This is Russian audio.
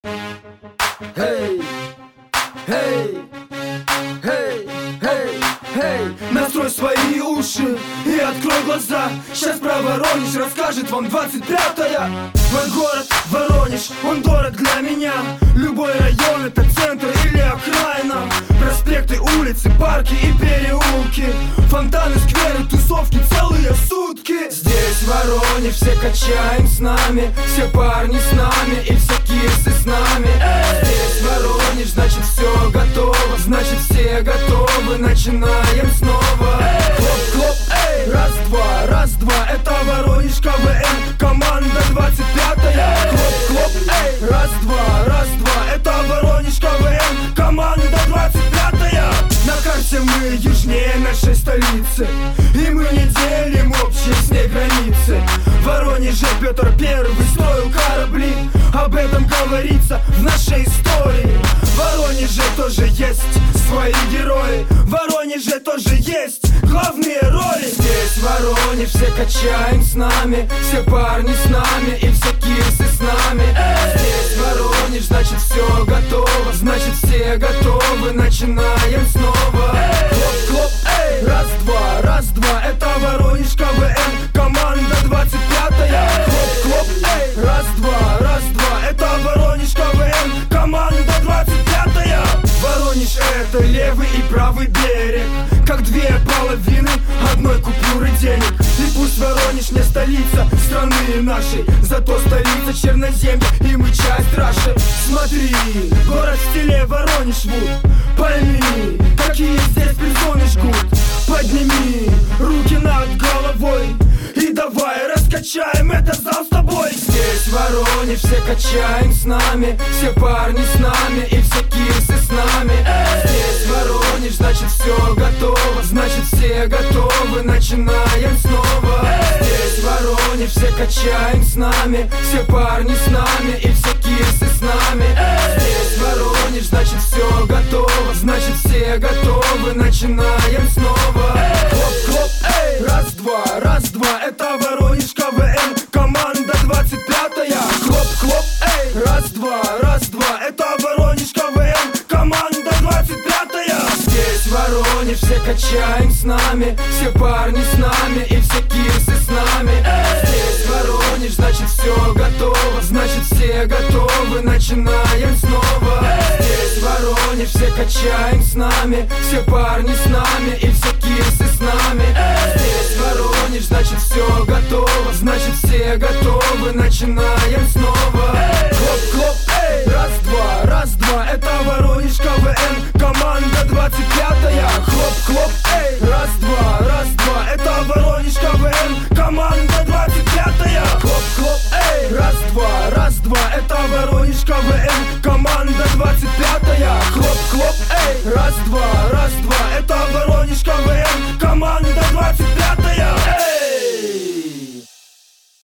Эй, эй, эй, эй, эй, настрой свои уши и открой глаза. Сейчас про Воронеж расскажет вам 25-я. Мой город Воронеж, он дорог для меня. Любой район — это центр или окраина. Проспекты, улицы, парки и переулки, фонтаны, скверы, тусовки целые сутки. Здесь Воронеж, все качаем с нами, все парни с нами и все кисы с нами. Здесь Воронеж, значит все готово, значит все готовы, начинаем снова. Хлоп-хлоп, эй, раз-два, это Воронеж КВН, команда 25-я. Хлоп-хлоп, эй, раз-два, это Воронеж КВН, команда 25-я. На карте мы южнее нашей столицы, и мы не делим общие с ней границы. В Воронеже Петр Первый строил корабли, об этом говорится в нашей истории. В Воронеже тоже есть свои герои, в Воронеже тоже есть главные роли. Здесь Воронеж, все качаем с нами, все парни с нами и все кисы с нами. Здесь Воронеж, значит все готово, значит все готовы, начинаем снова. Хлоп-хлоп, эй, раз-два, это Воронеж КВН, команда 25-я. Хлоп-хлоп, эй, раз-два, это Воронеж КВН, команда 25-я. Воронеж — это левый и правый берег, как две половины одной купюры денег. И пусть Воронеж не столица страны нашей, зато столица Черноземья, и мы часть Раши. Смотри, город в стиле Воронеж вуд. Пойми, какие здесь персоны жгут. Подними руки над головой и давай раскачаем этот зал с тобой. Здесь Воронеж, все качаем с нами, все парни с нами и все кисы с нами. Здесь Воронеж, значит все готово, значит все готовы, начинаем снова. Здесь Воронеж, все качаем с нами, все парни с нами и все кисы с нами. Здесь Воронеж, значит все готово, значит все готовы, начинаем снова. Хлоп-хлоп, эй, раз-два, это Воронеж КВН, команда 25-я. Хлоп-хлоп, эй, раз-два, это Воронеж КВН, команда 25-я. Здесь Воронеж, все качаем с нами, все парни с нами и все кисы с нами. Здесь Воронеж, значит все готово, значит все готовы, начинаем снова. Здесь Воронеж, все качаем с нами, все парни с нами и все кисы с нами. Здесь Воронеж, значит все готово, значит все готовы, начинаем снова. Хлоп-хлоп, эй, раз-два, это Воронеж КВН, команда 25-я. Хлоп-хлоп, эй, раз-два, это Воронеж КВН, команда 25-я. Хлоп-хлоп, эй, раз-два, это Воронеж КВН, команда 25-я. Хлоп-хлоп, эй, раз-два, это Воронеж КВН.